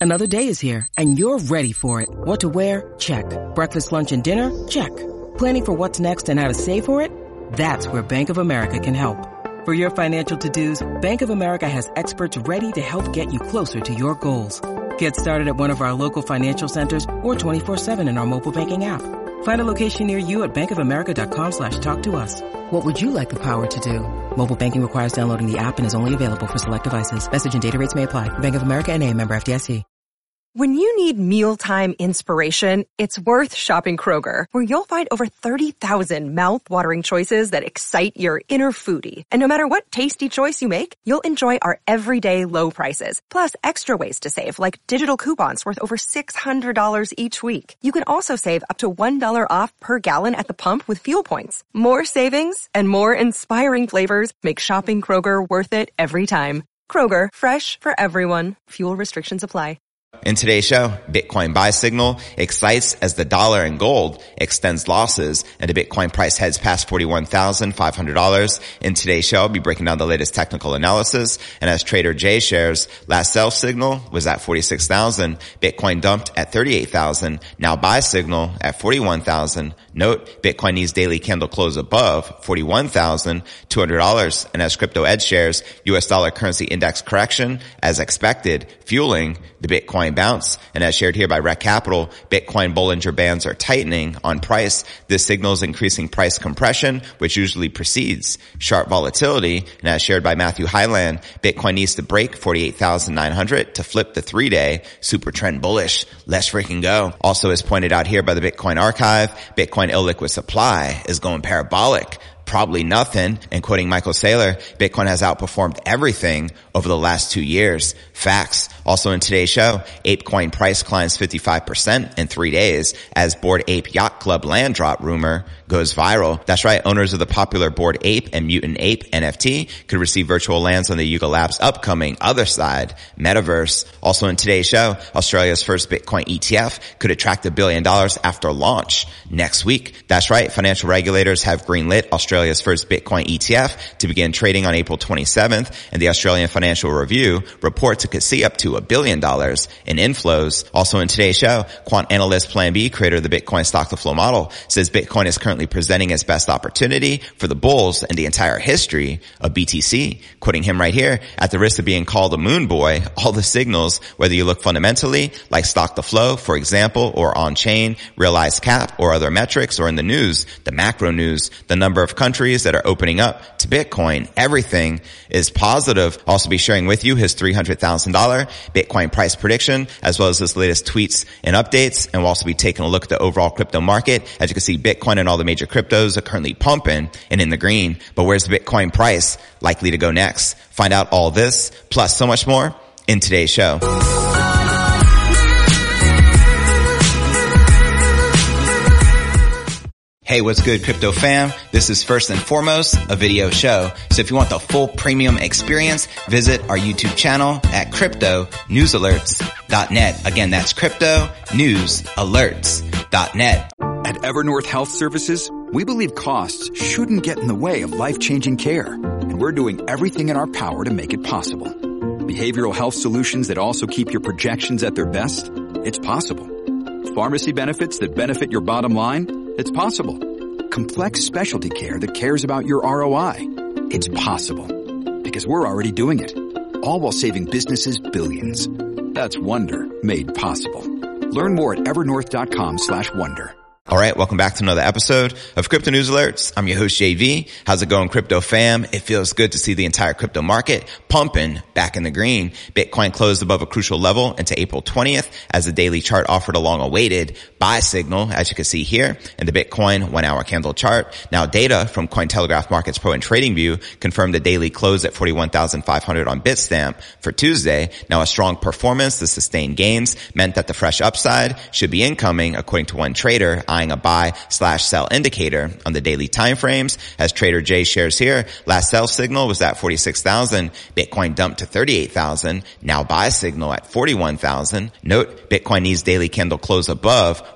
Another day is here, and you're ready for it. What to wear? Check. Breakfast, lunch, and dinner? Check. Planning for what's next and how to save for it? That's where Bank of America can help. For your financial to-dos, Bank of America has experts ready to help get you closer to your goals. Get started at one of our local financial centers or 24/7 in our mobile banking app. Find a location near you at bankofamerica.com/talktous. What would you like the power to do? Mobile banking requires downloading the app and is only available for select devices. Message and data rates may apply. Bank of America NA, member FDIC. When you need mealtime inspiration, it's worth shopping Kroger, where you'll find over 30,000 mouth-watering choices that excite your inner foodie. And no matter what tasty choice you make, you'll enjoy our everyday low prices, plus extra ways to save, like digital coupons worth over $600 each week. You can also save up to $1 off per gallon at the pump with fuel points. More savings and more inspiring flavors make shopping Kroger worth it every time. Kroger, fresh for everyone. Fuel restrictions apply. In today's show, Bitcoin buy signal excites as the dollar and gold extends losses and the Bitcoin price heads past $41,500. In today's show, I'll be breaking down the latest technical analysis. And as Trader Jay shares, last sell signal was at 46,000. Bitcoin dumped at 38,000. Now buy signal at 41,000. Note, Bitcoin needs daily candle close above $41,200. And as Crypto Edge shares, US dollar currency index correction as expected, fueling the Bitcoin bounce. And as shared here by Rec Capital, Bitcoin Bollinger Bands are tightening on price. This signals increasing price compression, which usually precedes sharp volatility. And as shared by Matthew Highland, Bitcoin needs to break 48,900 to flip the 3-day super trend bullish. Let's freaking go. Also, as pointed out here by the Bitcoin Archive, Bitcoin illiquid supply is going parabolic. Probably nothing. And quoting Michael Saylor, Bitcoin has outperformed everything over the last 2 years. Facts. Also in today's show, ApeCoin price climbs 55% in 3 days as Bored Ape Yacht Club land drop rumor goes viral. That's right. Owners of the popular Bored Ape and Mutant Ape NFT could receive virtual lands on the Yuga Labs upcoming Other Side metaverse. Also in today's show, Australia's first Bitcoin ETF could attract $1 billion after launch next week. That's right. Financial regulators have greenlit Australia's first Bitcoin ETF to begin trading on April 27th, and the Australian Financial Review reports it could see up to $1 billion in inflows. Also in today's show, quant analyst Plan B, creator of the Bitcoin stock to flow model, says Bitcoin is currently presenting its best opportunity for the bulls in the entire history of BTC. Quoting him right here, at the risk of being called a moon boy, all the signals, whether you look fundamentally, like stock to flow, for example, or on-chain, realized cap, or other metrics, or in the news, the macro news, the number of countries that are opening up to Bitcoin, everything is positive. I'll also be sharing with you his $300,000 Bitcoin price prediction, as well as his latest tweets and updates. And we'll also be taking a look at the overall crypto market. As you can see, Bitcoin and all the major cryptos are currently pumping and in the green. But where's the Bitcoin price likely to go next? Find out all this, plus so much more in today's show. Hey, what's good, crypto fam? This is first and foremost a video show. So if you want the full premium experience, visit our YouTube channel at cryptonewsalerts.net. Again, that's cryptonewsalerts.net. At Evernorth Health Services, we believe costs shouldn't get in the way of life-changing care. And we're doing everything in our power to make it possible. Behavioral health solutions that also keep your projections at their best? It's possible. Pharmacy benefits that benefit your bottom line? It's possible. Complex specialty care that cares about your ROI. It's possible. Because we're already doing it. All while saving businesses billions. That's Wonder made possible. Learn more at evernorth.com/wonder. All right, welcome back to another episode of Crypto News Alerts. I'm your host, JV. How's it going, crypto fam? It feels good to see the entire crypto market pumping back in the green. Bitcoin closed above a crucial level into April 20th as the daily chart offered a long-awaited buy signal, as you can see here in the Bitcoin 1-hour candle chart. Now, data from Cointelegraph Markets Pro and TradingView confirmed the daily close at 41,500 on Bitstamp for Tuesday. Now, a strong performance, the sustained gains, meant that the fresh upside should be incoming, according to one trader, eyeing a buy/sell indicator on the daily time frames. As Trader Jay shares here, last sell signal was at 46,000. Bitcoin dumped to 38,000. Now buy signal at 41,000. Note, Bitcoin needs daily candle close above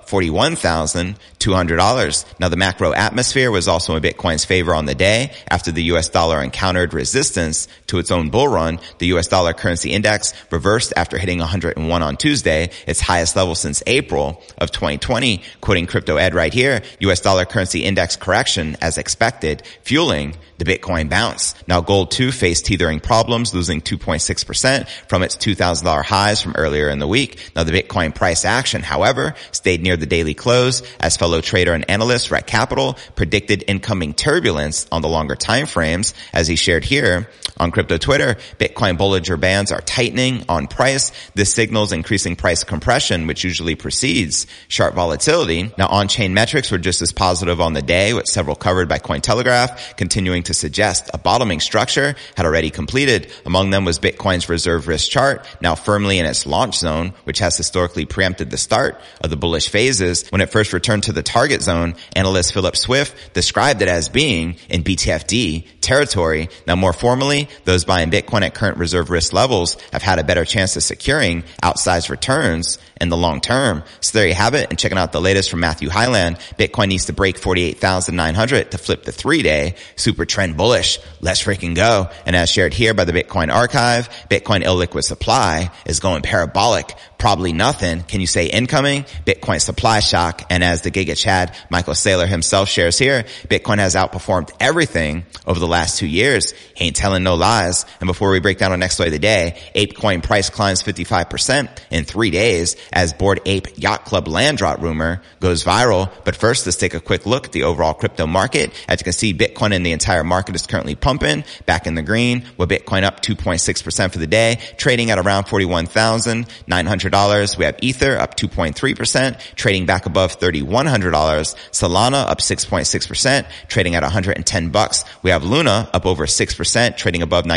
$41,200. Now the macro atmosphere was also in Bitcoin's favor on the day after the US dollar encountered resistance to its own bull run. The US dollar currency index reversed after hitting 101 on Tuesday, its highest level since April of 2020. Quoting Crypto Ed right here, US dollar currency index correction as expected, fueling the Bitcoin bounce. Now gold too faced teetering problems, losing 2.6% from its $2,000 highs from earlier in the week. Now the Bitcoin price action, however, stayed near the daily close as fellow trader and analyst Rec Capital predicted incoming turbulence on the longer time frames. As he shared here on crypto Twitter, Bitcoin Bollinger Bands are tightening on price. This signals increasing price compression, which usually precedes sharp volatility. Now on-chain metrics were just as positive on the day, with several covered by Cointelegraph continuing to suggest a bottoming structure had already completed. Among them was Bitcoin's reserve risk chart, now firmly in its launch zone, which has historically preempted the start of the bullish phases. When it first returned to the target zone, analyst Philip Swift described it as being in BTFD territory. Now more formally, those buying Bitcoin at current reserve risk levels have had a better chance of securing outsized returns in the long term. So there you have it. And checking out the latest from Matthew Highland, Bitcoin needs to break 48,900 to flip the 3-day super trend bullish. Let's freaking go. And as shared here by the Bitcoin Archive, Bitcoin illiquid supply is going parabolic. Probably nothing. Can you say incoming? Bitcoin supply shock. And as the Giga Chad Michael Saylor himself shares here, Bitcoin has outperformed everything over the last 2 years. He ain't telling no lies. And before we break down our next story of the day, ApeCoin price climbs 55% in 3 days as Bored Ape Yacht Club land drop rumor goes viral. But first, let's take a quick look at the overall crypto market. As you can see, Bitcoin in the entire market is currently pumping back in the green, with Bitcoin up 2.6% for the day, trading at around $41,900. We have Ether up 2.3%, trading back above $3,100. Solana up 6.6%, trading at $110. We have Luna up over 6%, trading above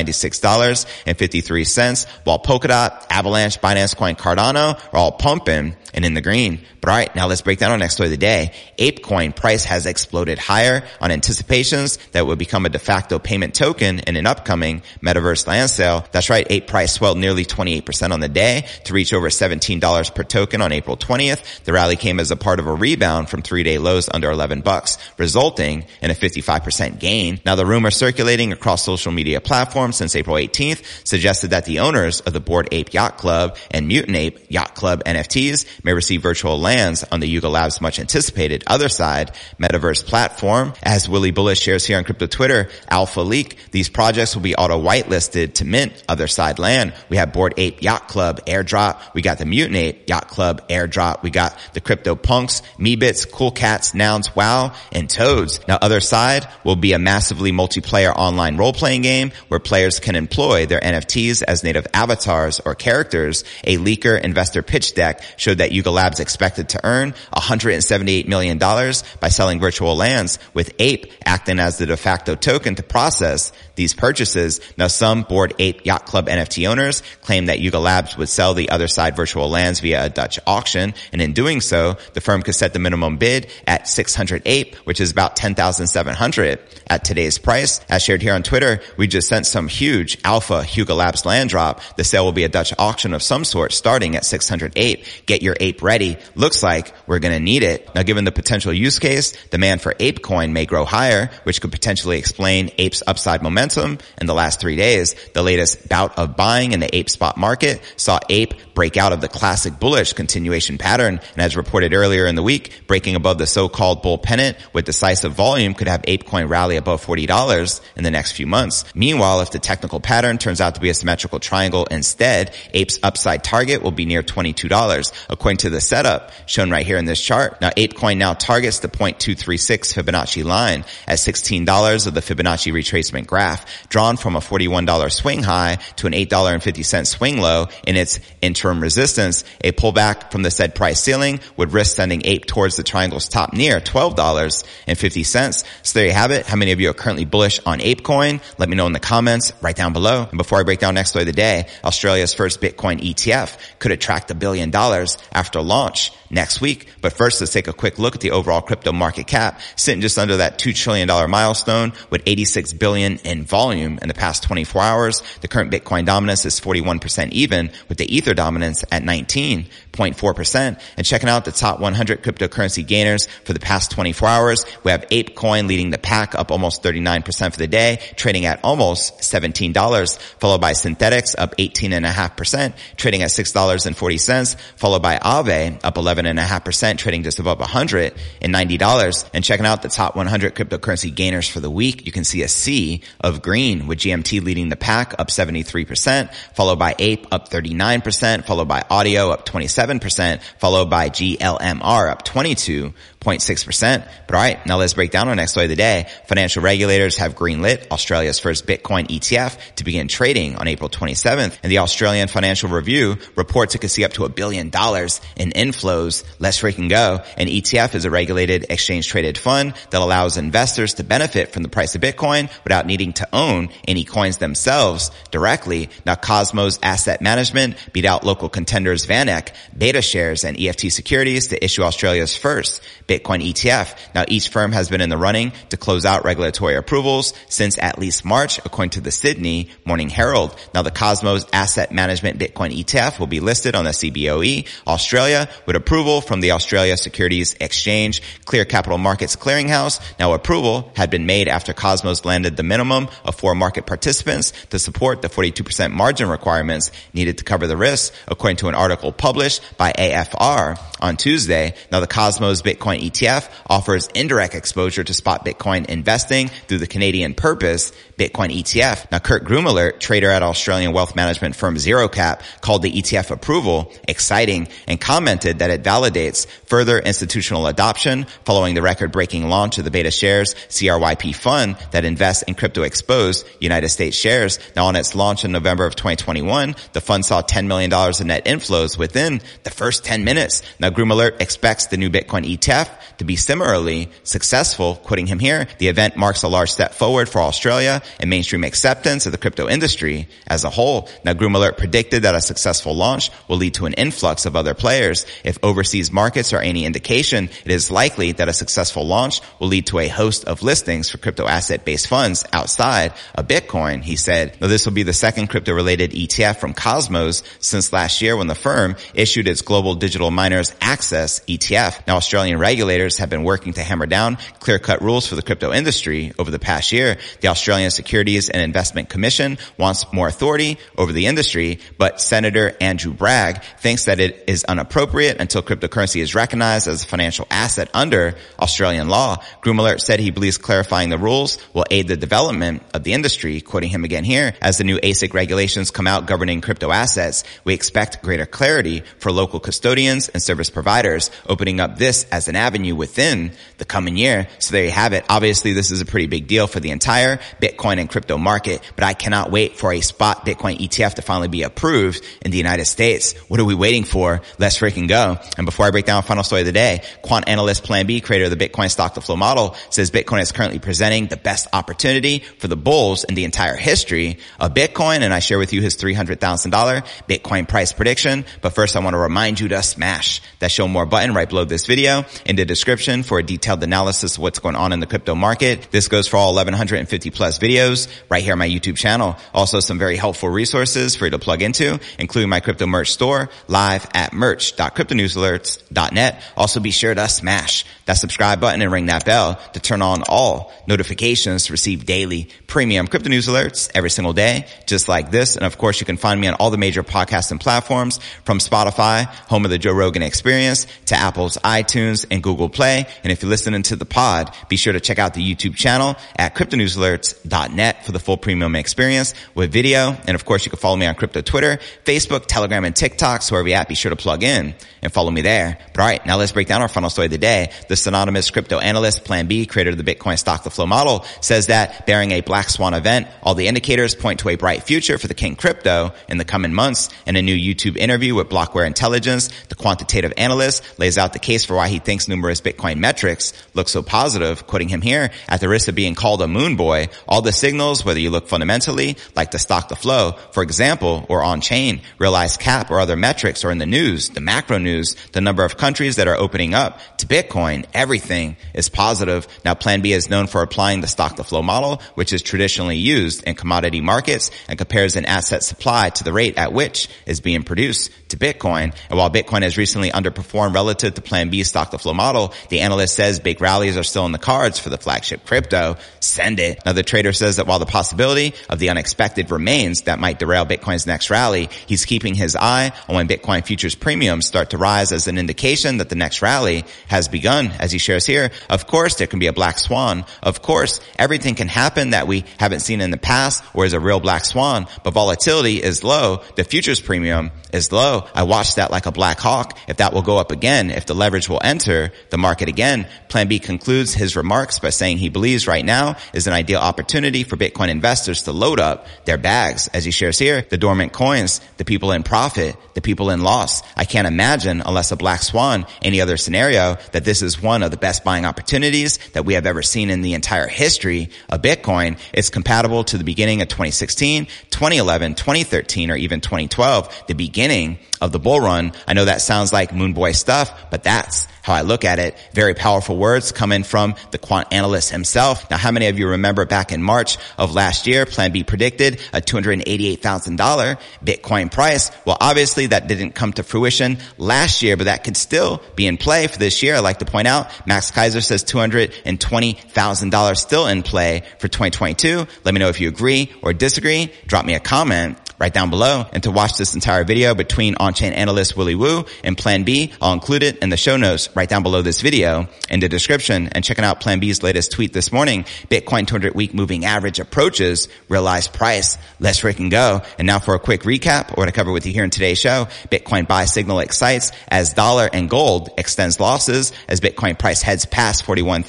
$96.53, while Polkadot, Avalanche, Binance Coin, Cardano are all pumping and in the green. But all right, now let's break down our next story of the day. ApeCoin price has exploded higher on anticipations that it would become a de facto payment token in an upcoming metaverse land sale. That's right, Ape price swelled nearly 28% on the day to reach over $17 per token on April 20th. The rally came as a part of a rebound from 3-day lows under $11, resulting in a 55% gain. Now the rumor circulating across social media platforms since April 18th suggested that the owners of the Bored Ape Yacht Club and Mutant Ape Yacht Club NFTs may receive virtual lands on the Yuga Labs much anticipated other side metaverse platform. As Willie Bullish shares here on crypto Twitter, Alpha Leak, these projects will be auto whitelisted to mint other side land. We have Bored Ape Yacht Club airdrop. We got the Mutant Ape Yacht Club airdrop. We got the Crypto Punks, Meebits, Cool Cats, Nouns, WoW, and Toads. Now other side will be a massively multiplayer online role-playing game where players can employ their NFTs as native avatars or characters. A leaker investor pitch deck showed that Yuga Labs expected to earn $178 million by selling virtual lands, with Ape acting as the de facto token to process these purchases. Now some Bored Ape Yacht Club NFT owners claim that Yuga Labs would sell the other side virtual lands via a Dutch auction, and in doing so, the firm could set the minimum bid at 600 Ape, which is about $10,700 at today's price. As shared here on Twitter, we just sent some huge alpha Yuga Labs land drop. The sale will be a Dutch auction of some sort starting at 600 Ape. Get your Ape ready. Looks like we're going to need it. Now given the potential use case, demand for ApeCoin may grow higher, which could potentially explain Ape's upside momentum in the last 3 days. The latest bout of buying in the Ape spot market saw Ape break out of the classic bullish continuation pattern, and as reported earlier in the week, breaking above the so-called bull pennant with decisive volume could have ApeCoin rally above $40 in the next few months. Meanwhile, if the technical pattern turns out to be a symmetrical triangle instead, Ape's upside target will be near $22, according to the setup shown right here in this chart. Now ApeCoin now targets the 0.236 Fibonacci line at $16 of the Fibonacci retracement graph, drawn from a $41 swing high to an $8.50 swing low in its interim resistance. A pullback from the said price ceiling would risk sending Ape towards the triangle's top near $12.50. So there you have it. How many of you are currently bullish on ApeCoin? Let me know in the comments right down below. And before I break down next story of the day, Australia's first Bitcoin ETF could attract $1 billion after launch next week. But first, let's take a quick look at the overall crypto market cap, sitting just under that $2 trillion milestone with $86 billion in volume in the past 24 hours. The current Bitcoin dominance is 41% even, with the Ether dominance at 19.4%. And checking out the top 100 cryptocurrency gainers for the past 24 hours, we have ApeCoin leading the pack, up almost 39% for the day, trading at almost $17, followed by Synthetics up 18.5%, trading at $6.40, followed by Aave up 11.5%, trading just above $190. And checking out the top 100 cryptocurrency gainers for the week, you can see a sea of green, with GMT leading the pack up 73%, followed by Ape up 39%, followed by Audio up 27%, followed by GLMR up 22.6%. But all right, now let's break down our next story of the day. Financial regulators have greenlit Australia's first Bitcoin ETF to begin trading on April 27th. And the Australian Financial Review reports it could see up to $1 billion in inflows. Let's freaking go. An ETF is a regulated exchange-traded fund that allows investors to benefit from the price of Bitcoin without needing to own any coins themselves directly. Now, Cosmos Asset Management beat out local contenders VanEck, BetaShares, and EFT Securities to issue Australia's first Bitcoin ETF. Now, each firm has been in the running to close out regulatory approvals since at least March, according to the Sydney Morning Herald. Now, the Cosmos Asset Management Bitcoin ETF will be listed on the CBOE Australia with approval from the Australia Securities Exchange Clear Capital Markets Clearinghouse. Now, approval had been made after Cosmos landed the minimum of 4 market participants to support the 42% margin requirements needed to cover the risks, according to an article published by AFR on Tuesday. Now, the Cosmos Bitcoin ETF offers indirect exposure to spot Bitcoin investing through the Canadian Purpose Bitcoin ETF. Now, Kurt Grumelert, trader at Australian wealth management firm ZeroCap, called the ETF approval exciting and commented that it validates further institutional adoption following the record-breaking launch of the BetaShares CRYP fund that invests in crypto-exposed United States shares. Now, on its launch in November of 2021, the fund saw $10 million in net inflows within the first 10 minutes. Now, Grumelert expects the new Bitcoin ETF to be similarly successful. Quoting him here, the event marks a large step forward for Australia and mainstream acceptance of the crypto industry as a whole. Now, Grumelert predicted that a successful launch will lead to an influx of other players. If overseas markets are any indication, it is likely that a successful launch will lead to a host of listings for crypto asset-based funds outside of Bitcoin, he said. Now, this will be the second crypto-related ETF from Cosmos since last year when the firm issued its Global Digital Miners Access ETF. Now, Australian regulators have been working to hammer down clear-cut rules for the crypto industry over the past year. The Australian Securities and Investment Commission wants more authority over the industry, but Senator Andrew Bragg thinks that it is inappropriate until cryptocurrency is recognized as a financial asset under Australian law. Grumelert said he believes clarifying the rules will aid the development of the industry. Quoting him again here, as the new ASIC regulations come out governing crypto assets, we expect greater clarity for local custodians and service providers, opening up this as an avenue within the coming year. So there you have it. Obviously, this is a pretty big deal for the entire Bitcoin and crypto market, but I cannot wait for a spot Bitcoin ETF to finally be approved in the United States. What are we waiting for? Let's freaking go. And before I break down final story of the day, quant analyst Plan B, creator of the Bitcoin stock to flow model, says Bitcoin is currently presenting the best opportunity for the bulls in the entire history of Bitcoin. And I share with you his $300,000 Bitcoin price prediction. But first, I want to remind you to smash that show more button right below this video in the description for a detailed analysis of what's going on in the crypto market. This goes for all 1,150 plus videos right here on my YouTube channel. Also, some very helpful resources for you to plug into, including my crypto merch store live at merch.cryptonewsalerts.net. Also, be sure to smash that subscribe button and ring that bell to turn on all notifications to receive daily premium crypto news alerts every single day, just like this. And of course, you can find me on all the major podcasting platforms, from Spotify, home of the Joe Rogan Experience, to Apple's iTunes and Google Play. And if you're listening to the pod, be sure to check out the YouTube channel at cryptonewsalerts.net for the full premium experience with video. And of course, you can follow me on crypto Twitter, Facebook, Telegram, and TikTok. So wherever you're at, be sure to plug in and follow me there. But all right, now let's break down our final story of the day. The synonymous crypto analyst Plan B, creator of the Bitcoin stock to flow model, says that bearing a black swan event, all the indicators point to a bright future for the king crypto in the coming months. In a new YouTube interview with Blockware Intelligence, the quantitative analyst lays out the case for why he thinks numerous Bitcoin metrics look so positive. Quoting him here, at the risk of being called a moon boy, all the signals, whether you look fundamentally, like the stock to flow, for example, or on-chain, realized cap or other metrics, or in the news, the macro news, the number of countries that are opening up to Bitcoin, everything is positive. Now, Plan B is known for applying the stock to flow model, which is traditionally used in commodity markets and compares an asset supply to the rate at which is being produced to Bitcoin. And while Bitcoin has recently undergone underperformed relative to Plan B's stock-to-flow model, the analyst says big rallies are still in the cards for the flagship crypto. Send it. Now, the trader says that while the possibility of the unexpected remains that might derail Bitcoin's next rally, he's keeping his eye on when Bitcoin futures premiums start to rise as an indication that the next rally has begun. As he shares here, of course, there can be a black swan. Of course, everything can happen that we haven't seen in the past or is a real black swan, but volatility is low. The futures premium is low. I watch that like a black hawk. If that will go up again, if the leverage will enter the market again. Plan B concludes his remarks by saying he believes right now is an ideal opportunity for Bitcoin investors to load up their bags. As he shares here, the dormant coins, the people in profit, the people in loss. I can't imagine, unless a black swan, any other scenario, that this is one of the best buying opportunities that we have ever seen in the entire history of Bitcoin. It's compatible to the beginning of 2016, 2011, 2013, or even 2012, the beginning of the bull run. I know that sounds like moon boy stuff, but that's how I look at it. Very powerful words coming from the quant analyst himself. Now, how many of you remember back in March of last year, Plan B predicted a $288,000 Bitcoin price? Well, obviously that didn't come to fruition last year, but that could still be in play for this year. I'd like to point out, Max Kaiser says $220,000 still in play for 2022. Let me know if you agree or disagree. Drop me a comment right down below. And to watch this entire video between on-chain analyst Willy Woo and Plan B, I'll include it in the show notes right down below this video in the description. And checking out Plan B's latest tweet this morning, Bitcoin 200-week moving average approaches realized price. Let's freaking go. And now for a quick recap, or what I cover with you here in today's show. Bitcoin buy signal excites as dollar and gold extends losses as Bitcoin price heads past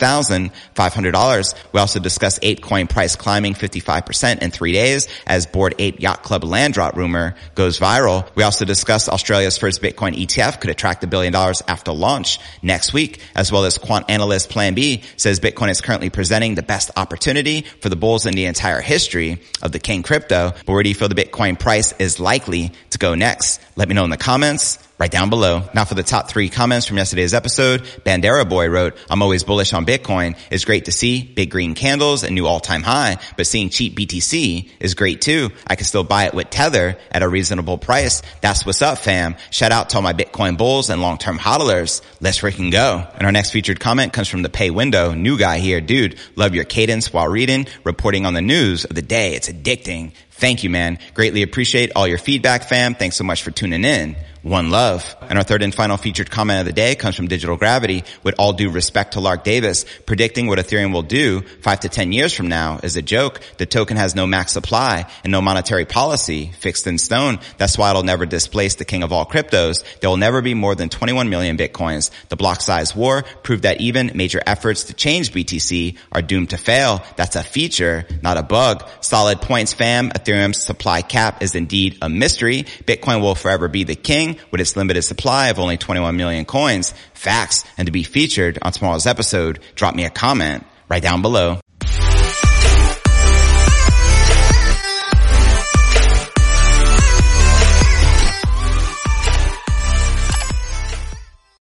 $41,500. We also discuss ApeCoin price climbing 55% in 3 days as Bored Ape Yacht Club land drop rumor goes viral. We also discuss Australia's first Bitcoin ETF could attract $1 billion after launch next week, as well as quant analyst Plan B says Bitcoin is currently presenting the best opportunity for the bulls in the entire history of the king crypto. But where do you feel the Bitcoin price is likely to go next? Let me know in the comments right down below. Now for the top 3 comments from yesterday's episode, Bandera Boy wrote, I'm always bullish on Bitcoin. It's great to see big green candles and new all-time high, but seeing cheap BTC is great too. I can still buy it with Tether at a reasonable price. That's what's up, fam. Shout out to all my Bitcoin bulls and long-term hodlers. Let's freaking go. And our next featured comment comes from the pay window. New guy here. Dude, love your cadence while reading, reporting on the news of the day. It's addicting. Thank you, man. Greatly appreciate all your feedback, fam. Thanks so much for tuning in. One love. And our third and final featured comment of the day comes from Digital Gravity. With all due respect to Lark Davis, predicting what Ethereum will do 5 to 10 years from now is a joke. The token has no max supply and no monetary policy fixed in stone. That's why it'll never displace the king of all cryptos. There will never be more than 21 million Bitcoins. The block size war proved that even major efforts to change BTC are doomed to fail. That's a feature, not a bug. Solid points, fam. Ethereum's supply cap is indeed a mystery. Bitcoin will forever be the king with its limited supply of only 21 million coins. Facts. And to be featured on tomorrow's episode, drop me a comment right down below.